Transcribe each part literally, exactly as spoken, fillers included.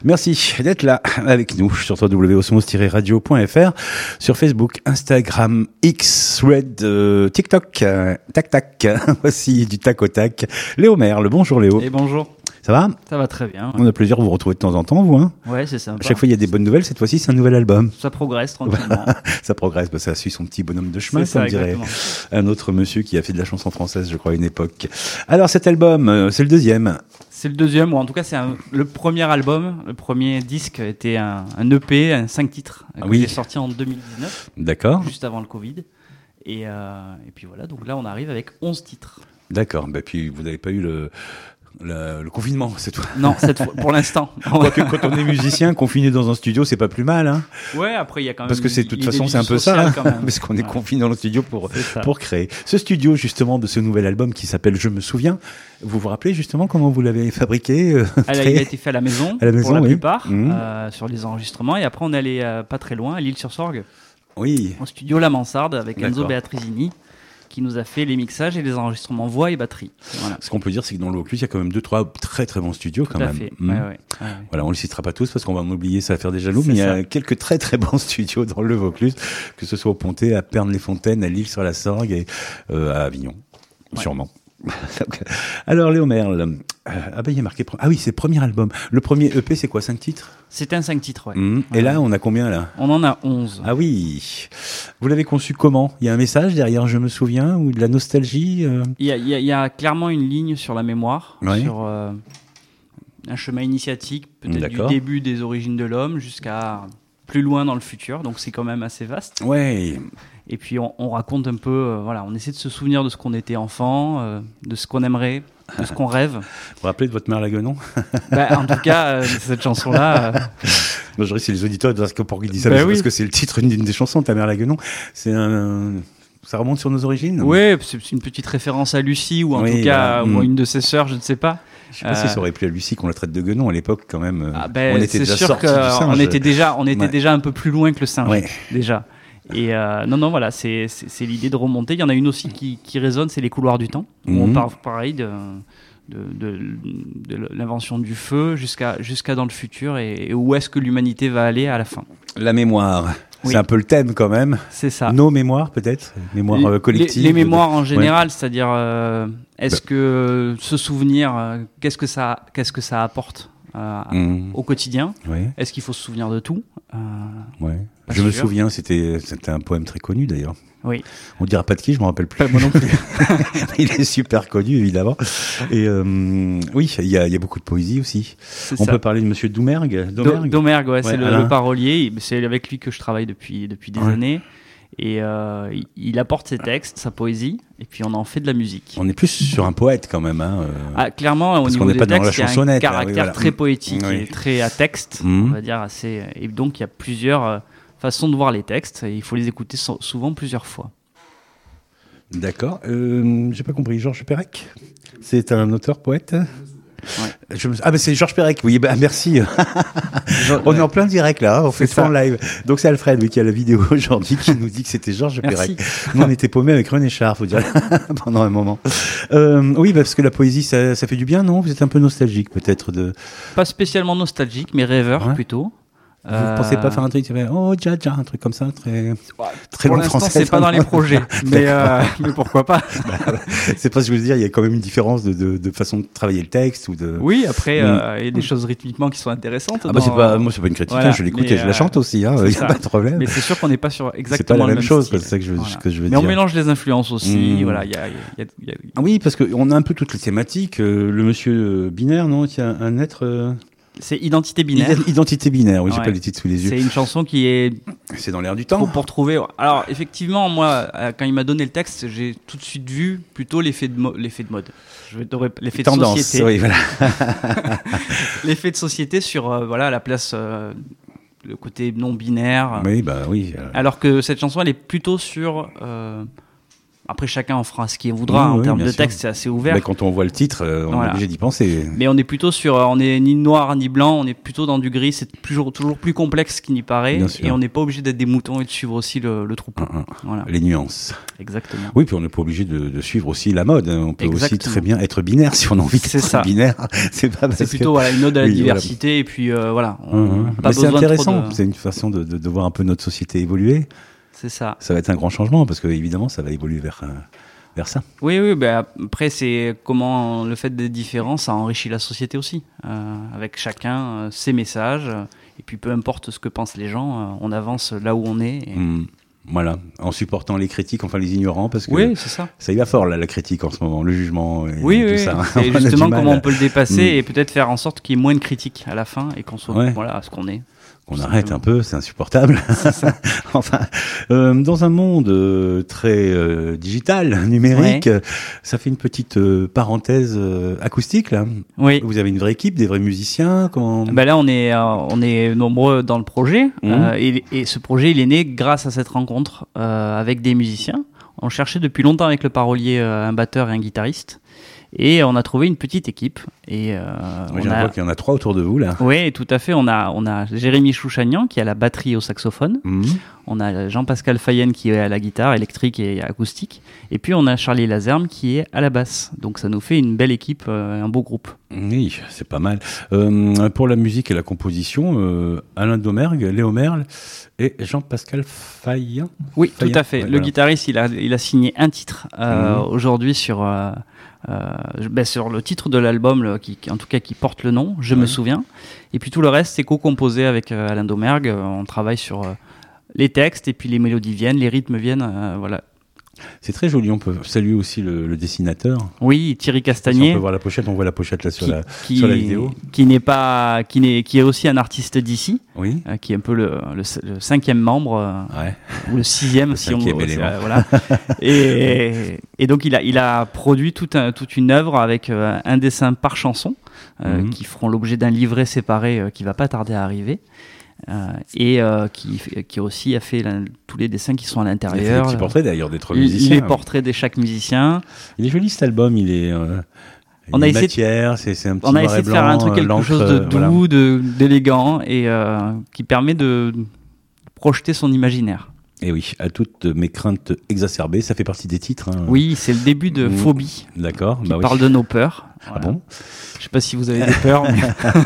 Merci d'être là avec nous sur w w w point osmose tiret radio point f r, sur Facebook, Instagram, X, Red, euh, TikTok, euh, tac tac, voici du tac au tac. Léo Merle, bonjour Léo. Et bonjour. Ça va ? Ça va très bien. Ouais. On a plaisir de vous retrouver de temps en temps, vous. Hein, ouais, c'est sympa. À chaque fois, il y a des bonnes nouvelles. Cette fois-ci, c'est un nouvel album. Ça progresse tranquillement. Ça progresse. Bah, ça suit son petit bonhomme de chemin, c'est ça, comme dirait exactement. un autre monsieur qui a fait de la chanson française, je crois, à une époque. Alors, cet album, euh, c'est le deuxième. C'est le deuxième, ou en tout cas, c'est un, le premier album. Le premier disque était un, un E P, un cinq titres, Ah que oui. j'ai sorti en deux mille dix-neuf, D'accord. juste avant le Covid. Et, euh, et puis voilà, donc là, on arrive avec onze titres. D'accord. Bah, puis, vous n'avez pas eu le... Le, le confinement, c'est tout. Non, cette fois, pour l'instant. Quoique, quand on est musicien, confiné dans un studio, c'est pas plus mal. Hein, ouais, après, il y a quand même. parce que c'est de toute l'idée façon, du c'est un peu social, ça. Hein, quand même. parce qu'on est Ouais. confiné dans le studio pour, pour créer. Ce studio, justement, de ce nouvel album qui s'appelle Je me souviens, vous vous rappelez justement comment vous l'avez fabriqué euh, Elle a, créé il a été fait à la maison, À la maison, pour la oui. plupart, Mmh. euh, sur les enregistrements. Et après, on est allé euh, pas très loin, à l'Île-sur-Sorgue, Oui. au studio La Mansarde, avec Enzo D'accord. Beatrizini, qui nous a fait les mixages et les enregistrements voix et batterie. Voilà. Ce qu'on peut dire, c'est que dans le Vaucluse, il y a quand même deux, trois très très bons studios quand Tout à même. fait. Mmh. Ouais, ouais, ouais, ouais. Voilà, on ne les citera pas tous parce qu'on va en oublier, ça va faire des jaloux, C'est mais il y a ça. quelques très très bons studios dans le Vaucluse, que ce soit au Pontet, à Pernes-les-Fontaines, à L'Île-sur-la-Sorgue et euh, à Avignon, Ouais. sûrement. Alors Léo Merle, euh, ah ben il y a marqué, ah oui, c'est le premier album. Le premier E P, c'est quoi, cinq titres? C'était un cinq titres, ouais. Mmh. Et Ouais. là, on a combien là? On en a onze. Ah oui. Vous l'avez conçu comment? Il y a un message derrière, je me souviens, ou de la nostalgie euh Il y a, il y a- il y a clairement une ligne sur la mémoire, Ouais. sur euh, un chemin initiatique, peut-être du D'accord. début des origines de l'homme jusqu'à plus loin dans le futur, donc c'est quand même assez vaste. Ouais. Et puis on, on raconte un peu, euh, voilà, on essaie de se souvenir de ce qu'on était enfant, euh, de ce qu'on aimerait, de ce qu'on rêve. Vous vous rappelez de votre mère Laguenon? Bah, en tout cas, euh, cette chanson-là, euh, Moi, je dirais c'est les auditeurs parce que pour qu'ils disent ça, Ben mais c'est oui. parce que c'est le titre d'une des chansons, Ta mère Laguenon. C'est un, ça remonte sur nos origines. ouais, c'est c'est une petite référence à Lucie, ou en Oui, tout cas, voilà. ou à Mm. une de ses sœurs, je ne sais pas. Je sais pas si ça aurait plu à Lucie qu'on la traite de guenon à l'époque quand même. Ah ben, on était c'est déjà sûr sortis du qu'on singe. était déjà, on était Ouais. déjà un peu plus loin que le singe, Ouais. déjà. Et euh, non, non, voilà, c'est c'est- c'est l'idée de remonter. Il y en a une aussi qui, qui résonne, c'est les couloirs du temps. Où Mhm. on parle pareil de, de, de, de l'invention du feu jusqu'à jusqu'à dans le futur et, et où est-ce que l'humanité va aller à la fin. La mémoire. Oui. C'est un peu le thème quand même. C'est ça. Nos mémoires peut-être, mémoires euh, Les- collectives. Les, les mémoires en Ouais. général, c'est-à-dire, euh, est-ce que ce souvenir, euh, qu'est-ce que ça, qu'est-ce que ça apporte euh, Mhm. au quotidien? Ouais, Est-ce qu'il faut se souvenir de tout? Euh, ouais. Pas Je me sûr. souviens, c'était c'était un poème très connu d'ailleurs. Oui. On dira pas de qui, je me rappelle plus. Pas moi non plus. Il est super connu évidemment. Et euh, oui, il y a, il y a beaucoup de poésie aussi. C'est On ça. peut parler de Monsieur Doumergue. Do- Doumergue. Domergue, ouais, Ouais, c'est le, Alain. le parolier. C'est avec lui que je travaille depuis, depuis des Ouais. années. Et euh, il, il apporte ses textes, sa poésie, et puis on en fait de la musique. On est plus sur un poète quand même. Hein, euh. Ah, clairement, au Parce niveau qu'on n'est des pas dans la textes, il y a un chansonnette, là, oui, caractère voilà. très Mm. poétique Oui. et très à texte, Mm. on va dire assez. Et donc il y a plusieurs euh, façons de voir les textes, et il faut les écouter so- souvent plusieurs fois. D'accord. Euh, J'ai pas compris. Georges Perec. C'est un auteur poète. Ouais. Je me... Ah ben c'est Georges Perec. Oui, bah, merci. On est en plein direct là. hein, On fait C'est ça en ça. live. Donc c'est Alfred oui, qui a la vidéo aujourd'hui qui nous dit que c'était Georges Merci. Perec. Nous on était paumés avec René Char, faut dire, pendant un moment. Euh, oui, parce que la poésie ça, ça fait du bien, non? Vous êtes un peu nostalgique peut-être de. Pas spécialement nostalgique, mais rêveur Ouais. plutôt. Vous ne pensez pas faire un truc, oh dja dja, un truc comme ça, très très Pour long l'instant, français. c'est pas dans les projets, mais, euh, mais pourquoi pas. C'est pas ce que je veux dire. Il y a quand même une différence de, de, de façon de travailler le texte ou de. Oui, après, Mm. euh, il y a des choses rythmiquement qui sont intéressantes. Ah bah dans- c'est pas, moi c'est pas une critique. Voilà, hein, je l'écoute mais, et je la euh, chante aussi. Hein, c'est il y a ça. pas de problème. Mais c'est sûr qu'on n'est pas sur exactement C'est pas la le même même chose. style. C'est ça que je veux, Voilà. que je veux Mais dire. on mélange les influences aussi. Mm. Voilà, il y a, il y a- il y a- Ah oui, parce qu'on a un peu toutes les thématiques. Euh, le monsieur euh, binaire, non? Il y a un être. Euh... C'est Identité binaire. Ident- Identité binaire. Oui, j'ai Ouais. pas les titres sous les yeux. C'est une chanson qui est C'est dans l'air du pour, temps. pour trouver. Alors effectivement, moi, euh, quand il m'a donné le texte, j'ai tout de suite vu plutôt l'effet de, mo- l'effet de mode. Je vais devrais- l'effet de Tendance. société. Oui, voilà. L'effet de société sur euh, voilà la place, euh, le côté non binaire. Oui, bah oui. euh, Alors que cette chanson, elle est plutôt sur. euh, après chacun en fera ce qu'il voudra. Oui, en oui, termes de sûr. texte, c'est assez ouvert. Mais quand on voit le titre, euh, on Voilà. est obligé d'y penser. Mais on est plutôt sur, on est ni noir ni blanc, on est plutôt dans du gris. C'est toujours, toujours plus complexe qu'il n'y paraît. Bien sûr. Et on n'est pas obligé d'être des moutons et de suivre aussi le, le troupeau. Hum, hum. Voilà. Les nuances. Exactement. Oui, puis on n'est pas obligé de, de suivre aussi la mode. On peut Exactement. aussi très bien être binaire si on a envie C'est d'être ça. binaire. C'est pas parce C'est que- plutôt voilà, une ode à la Oui, diversité et puis euh, voilà. On, Hum, hum. pas Mais c'est besoin trop intéressant. de- C'est une façon de, de, de voir un peu notre société évoluer. C'est ça. Ça va être un grand changement parce que évidemment, ça va évoluer vers euh, vers ça. Oui, oui. Ben après, c'est comment le fait d'être différent, ça enrichit la société aussi, euh, avec chacun euh, ses messages. euh, et puis peu importe ce que pensent les gens, euh, on avance là où on est. et- Hum. Voilà, en supportant les critiques, enfin les ignorants, parce que Oui, c'est ça. ça y va fort là, la critique en ce moment, le jugement et Oui, tout oui. ça. Et On a du justement, mal comment à- on peut le dépasser Mm. et peut-être faire en sorte qu'il y ait moins de critiques à la fin et qu'on soit Ouais. voilà, à ce qu'on est. qu'on tout arrête simplement. un peu, c'est insupportable. Enfin, euh, dans un monde euh, très euh, digital, numérique, Ouais. euh, ça fait une petite euh, parenthèse euh, acoustique là. Oui. Vous avez une vraie équipe, des vrais musiciens, comment Ben là, on est, euh, on est nombreux dans le projet Mhm. euh, et, et ce projet, il est né grâce à cette rencontre euh, avec des musiciens. On cherchait depuis longtemps avec le parolier euh, un batteur et un guitariste et on a trouvé une petite équipe. Et, euh, Moi, on j'ai a... l'impression qu'il y en a trois autour de vous là. Oui, tout à fait. On a, on a Jérémy Chouchagnan qui a la batterie au saxophone. Mhm. On a Jean-Pascal Fayenne qui est à la guitare électrique et acoustique. Et puis on a Charlie Lazerme qui est à la basse. Donc ça nous fait une belle équipe, euh, un beau groupe. Oui, c'est pas mal. Euh, pour la musique et la composition, euh, Alain Domergue, Léo Merle et Jean-Pascal Fayet. Oui, Fayet, tout à fait. ouais, Le voilà. guitariste, il a, il a signé un titre euh, Mhm. aujourd'hui sur, euh, euh, ben, sur le titre de l'album, le- qui, qui- en tout cas qui porte le nom, Je Ouais. me souviens. Et puis tout le reste, c'est co-composé avec euh, Alain Domergue. Euh, On travaille sur euh, les textes et puis les mélodies viennent, les rythmes viennent. euh, voilà. C'est très joli, on peut saluer aussi le, le dessinateur. Oui, Thierry Si on Castagnier. peut voir la pochette, on voit la pochette là sur qui, la... qui, sur la vidéo. qui n'est pas, qui n'est, qui est aussi un artiste d'ici, Oui. euh, qui est un peu le, le, le cinquième membre euh, Ouais. ou le sixième Le si on cinquième veut, élément. euh, voilà. et, et donc il a, il a produit tout un, toute une œuvre avec euh, un dessin par chanson euh, Mhm. qui feront l'objet d'un livret séparé euh, qui va pas tarder à arriver. Euh, et euh, qui, qui aussi a fait la- tous les dessins qui sont à Il a fait des l'intérieur. petits portraits d'ailleurs d'être Les- musicien. les portraits de chaque musicien. Il est joli cet album, il est. Euh, On il a est essayé de- matière, c'est c'est un petit On a noir et essayé de faire blanc, un truc, euh, quelque l'encre, chose de euh, doux, voilà. de, d'élégant et euh, qui permet de projeter son imaginaire. Et oui, à toutes mes craintes exacerbées, ça fait partie des titres. hein. Oui, c'est le début de Mmh. Phobie, D'accord. qui Bah oui. parle de nos peurs. Ah Voilà. bon. Je sais pas si vous avez des peurs. mais-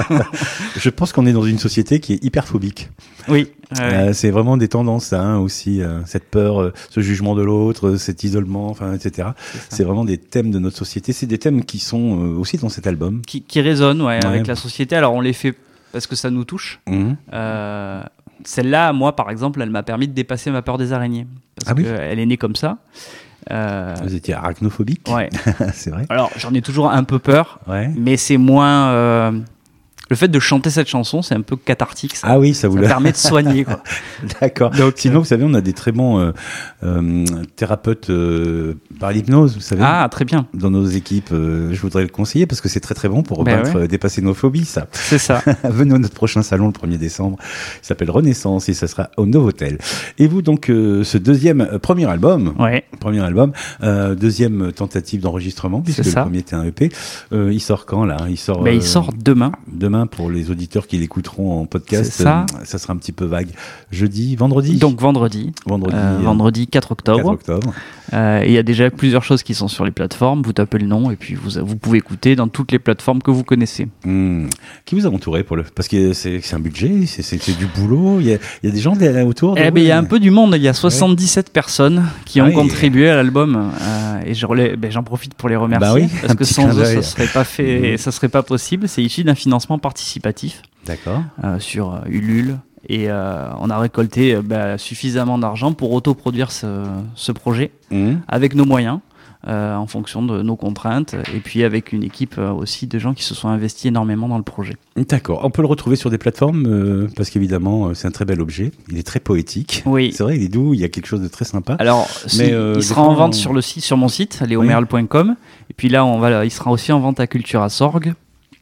Je pense qu'on est dans une société qui est hyper phobique. Oui. ouais. Euh, c'est vraiment des tendances, ça, hein, aussi, euh, cette peur, euh, ce jugement de l'autre, euh, cet isolement, enfin, et cetera. C'est ça. C'est vraiment des thèmes de notre société. C'est des thèmes qui sont euh, aussi dans cet album. Qui, qui résonne ouais, Ouais. avec la société. Alors on les fait parce que ça nous touche. Mhm. Euh, celle-là, moi par exemple, elle m'a permis de dépasser ma peur des araignées. Parce Ah oui. qu'elle est née comme ça. Euh, Vous étiez arachnophobique. ouais. C'est vrai. Alors j'en ai toujours un peu peur, Ouais. mais c'est moins. euh, Le fait de chanter cette chanson, c'est un peu cathartique. Ça, Ah oui, ça vous ça l'a. permet de soigner. Quoi. D'accord. Donc, Sinon, vous savez, on a des très bons euh, euh, thérapeutes euh, par l'hypnose, vous savez. Ah, très bien. Dans nos équipes, euh, je voudrais le conseiller parce que c'est très très bon pour Ben vaincre, ouais. euh, dépasser nos phobies, ça. C'est ça. Venez à notre prochain salon le premier décembre. Il s'appelle Renaissance et ça sera au Novotel. Et vous, donc, euh, ce deuxième, euh, premier album, Ouais. premier album, euh, deuxième tentative d'enregistrement, puisque C'est le ça. premier était un E P. Euh, il sort quand, là? Il sort, Ben, euh, il sort demain. demain pour les auditeurs qui l'écouteront en podcast. C'est ça. Euh, ça sera un petit peu vague. Jeudi, vendredi? Donc vendredi. vendredi, Euh, euh, vendredi quatre octobre. quatre octobre. Euh, et il y a déjà plusieurs choses qui sont sur les plateformes. Vous tapez le nom et puis vous, vous pouvez écouter dans toutes les plateformes que vous connaissez. Hmm. Qui vous a entouré pour le, parce que c'est, c'est un budget, c'est, c'est, c'est du boulot. Il y a, il y a des gens derrière- autour. de Eh vous, ben, il y a un euh, peu du monde. Il y a soixante-dix-sept personnes qui Ah ont oui. contribué à l'album. Euh, et je relais- ben, j'en profite pour les remercier. Bah oui, parce un que petit sans clin eux, ça d'œil. serait pas fait, Mhm. ça serait pas possible. C'est issu d'un financement participatif D'accord. euh, sur euh, Ulule. Et euh, on a récolté euh, bah, suffisamment d'argent pour autoproduire ce, ce projet Hmm. avec nos moyens, euh, en fonction de nos contraintes, et puis avec une équipe euh, aussi de gens qui se sont investis énormément dans le projet. D'accord. On peut le retrouver sur des plateformes euh, parce qu'évidemment, euh, c'est un très bel objet. Il est très poétique. Oui. C'est vrai, il est doux. Il y a quelque chose de très sympa. Alors, si- euh, il des sera fois, en vente on- sur, le site, sur mon site, léomerle point com, et puis là, on va, il sera aussi en vente à Cultura Sorgue.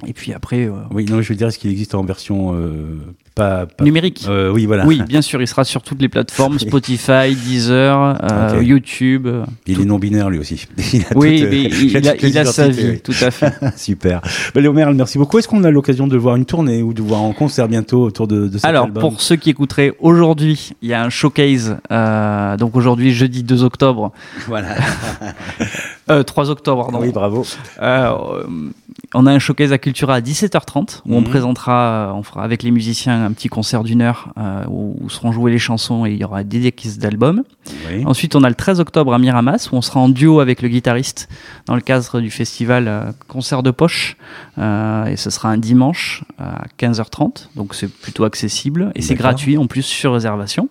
Et puis après... Euh... Oui, non, je veux dire, est-ce qu'il existe en version euh, pas, pas... numérique euh, Oui, voilà. Oui, bien sûr, il sera sur toutes les plateformes, Spotify, Deezer, euh, okay. YouTube. Il tout. est non-binaire lui aussi. Il a oui, toute, mais il, il a, il a sa vie, oui. Tout à fait. Super. Bah, Léo Merle, merci beaucoup. Est-ce qu'on a l'occasion de voir une tournée ou de voir en concert bientôt autour de, de cet Alors, album? pour ceux qui écouteraient, aujourd'hui, il y a un showcase. Euh, donc aujourd'hui, jeudi deux octobre. Voilà. euh, trois octobre, pardon. Oui, bravo. Euh, on a un showcase à Cultura à dix-sept heures trente où mmh. on présentera, on fera avec les musiciens un petit concert d'une heure euh, où seront jouées les chansons et il y aura des dédicaces d'albums. Oui. Ensuite, on a le treize octobre à Miramas où on sera en duo avec le guitariste dans le cadre du festival euh, Concert de Poche euh, et ce sera un dimanche à quinze heures trente, donc c'est plutôt accessible et D'accord. c'est gratuit en plus sur réservation.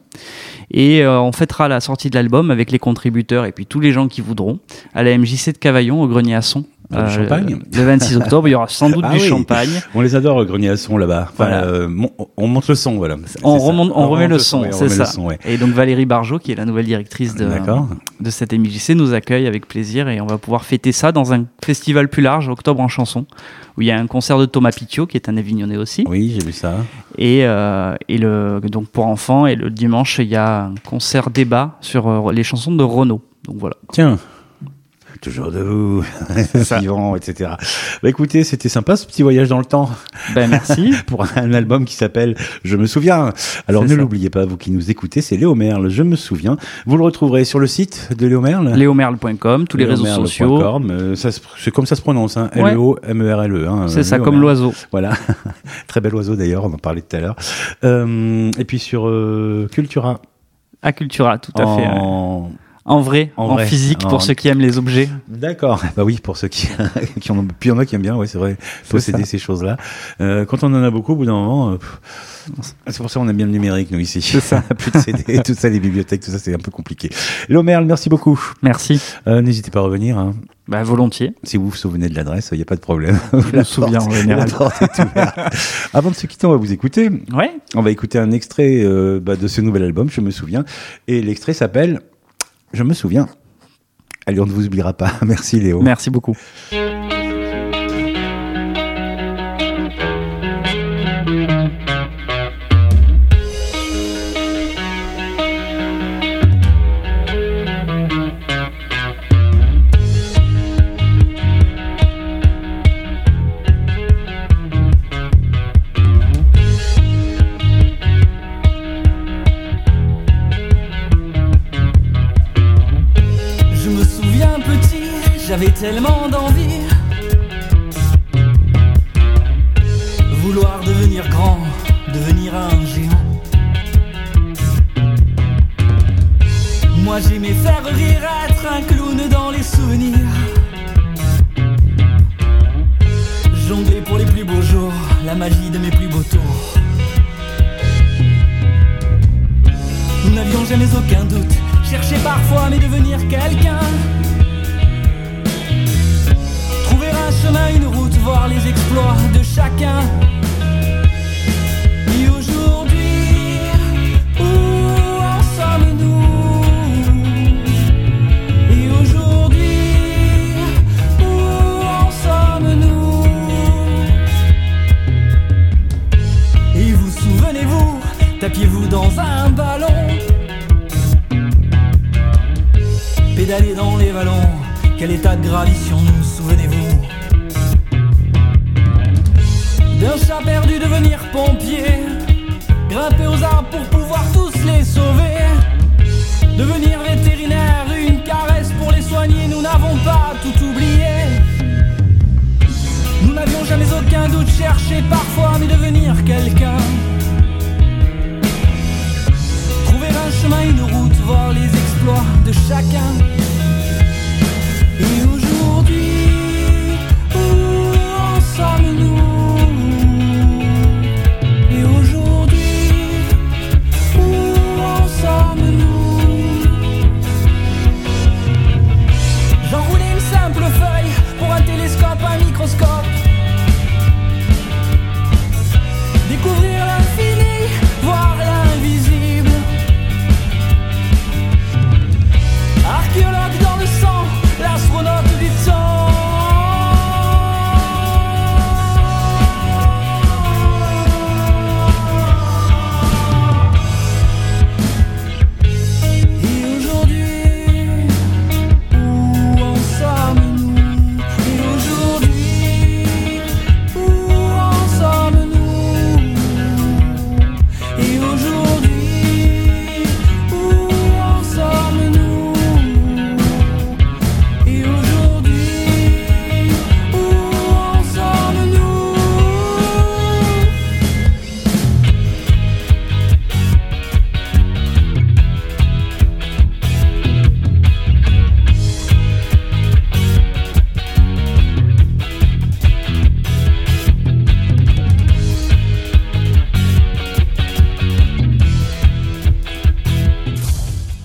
Et euh, on fêtera la sortie de l'album avec les contributeurs et puis tous les gens qui voudront à la M J C de Cavaillon au Grenier à Son. Euh, le champagne. Le vingt-six octobre, il y aura sans doute ah du oui. champagne. On les adore, Grenier à Son là-bas. Enfin, voilà. euh, mon, on monte le son, voilà. On, remonte, on, on remet le son, son c'est ça. Son, ouais. Et donc Valérie Barjot, qui est la nouvelle directrice de, de cette M J C, nous accueille avec plaisir et on va pouvoir fêter ça dans un festival plus large, Octobre en chanson, où il y a un concert de Thomas Pitiot, qui est un Avignonnais aussi. Oui, j'ai vu ça. Et, euh, et le, donc pour enfants, et le dimanche, il y a un concert débat sur euh, les chansons de Renaud. Donc voilà. Tiens. Toujours debout, vivant, et cetera. Bah écoutez, c'était sympa ce petit voyage dans le temps. Ben merci. Pour un album qui s'appelle Je me souviens. Alors c'est ne ça. L'oubliez pas, vous qui nous écoutez, c'est Léo Merle, Je me souviens. Vous le retrouverez sur le site de Léo Merle. léo merle point com, tous les réseaux sociaux. Euh, ça, c'est comme ça se prononce, hein. Ouais. L E O M E R L E. Hein, c'est ça, comme l'oiseau. Voilà. Très bel oiseau d'ailleurs, on en parlait tout à l'heure. Euh, et puis sur euh, Cultura. À Cultura, tout à en... fait. Ouais. En vrai, en, en vrai. Physique, pour en... ceux qui aiment les objets. D'accord. Bah oui, pour ceux qui, qui en ont, puis il y en a qui aiment bien, ouais, c'est vrai, posséder ces choses-là. Euh, quand on en a beaucoup, au bout d'un moment, euh, c'est pour ça qu'on aime bien le numérique, nous, ici. C'est ça. Plus de C D, tout ça, les bibliothèques, tout ça, c'est un peu compliqué. Léo Merle, merci beaucoup. Merci. Euh, n'hésitez pas à revenir, hein. Bah, volontiers. Si vous vous souvenez de l'adresse, il n'y a pas de problème. Je me souviens en général. Avant de se quitter, on va vous écouter. Ouais. On va écouter un extrait euh, bah, de ce nouvel album, Je me souviens. Et l'extrait s'appelle Je me souviens. Allez, on ne vous oubliera pas. Merci Léo. Merci beaucoup. J'avais tellement d'envie, vouloir devenir grand, devenir un géant. Moi j'aimais faire rire, être un clown dans les souvenirs, jongler pour les plus beaux jours, la magie de mes plus beaux tours. Nous n'avions jamais aucun doute, chercher parfois à mais devenir quelqu'un. Un chemin, une route, voir les exploits de chacun. Et aujourd'hui, où en sommes-nous? Et aujourd'hui, où en sommes-nous? Et vous souvenez-vous, tapiez-vous dans un ballon, pédalez dans les vallons, quel état de gravition nous souvenez-vous? D'un chat perdu devenir pompe